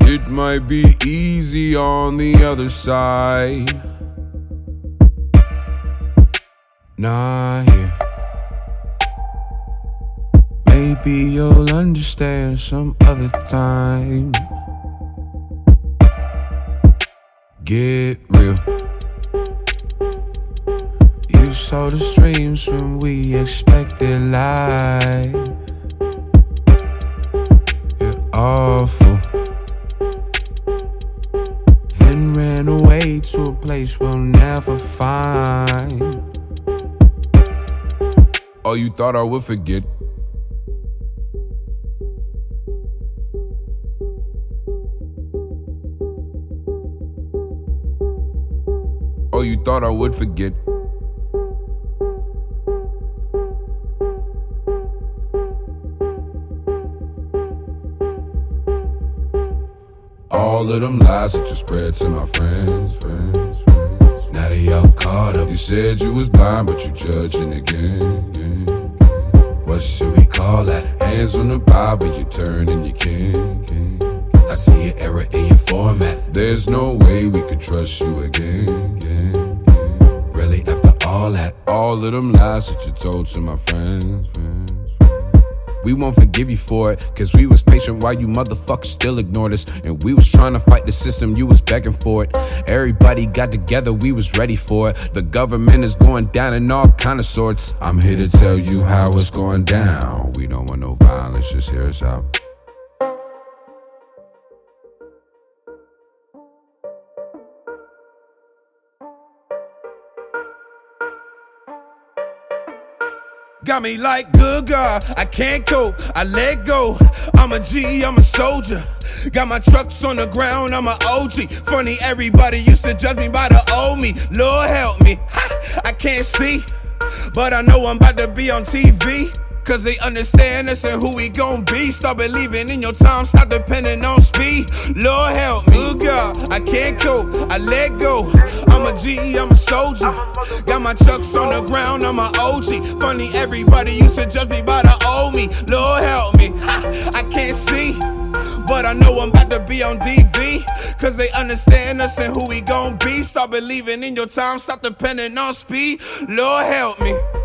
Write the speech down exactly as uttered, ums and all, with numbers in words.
It might be easy on the other side. Not here. Maybe you'll understand some other time. Get real. You saw the streams when we expected life. You're awful. Then ran away to a place we'll never find. Oh, you thought I would forget? Oh, you thought I would forget? All of them lies that you spread to my friends, friends, friends. Now they all caught up. You said you was blind, but you judging again, again. What should we call that? Hands on the Bible, you turn and you can't, can't. I see an error in your format. There's no way we could trust you again, again, again. Really, after all that, all of them lies that you told to my friends, friends. We won't forgive you for it, cause we was patient while you motherfuckers still ignored us. And we was trying to fight the system, you was begging for it. Everybody got together, we was ready for it. The government is going down in all kind of sorts. I'm here to tell you how it's going down. We don't want no violence, just hear us out. Got me like, good God, I can't cope, I let go. I'm a G, I'm a soldier. Got my trucks on the ground, I'm a O G. Funny, everybody used to judge me by the old me. Lord help me, ha, I can't see, but I know I'm about to be on T V. Cause they understand us and who we gon' be. Start believing in your time, stop depending on speed. Lord help me, good God, I can't cope, I let go. I'm a G, I'm a soldier. Got my chucks on the ground, I'm a O G. Funny, everybody used to judge me by the old me. Lord help me, ha, I can't see, but I know I'm about to be on D V. Cause they understand us and who we gon' be. Start believing in your time, stop depending on speed. Lord help me.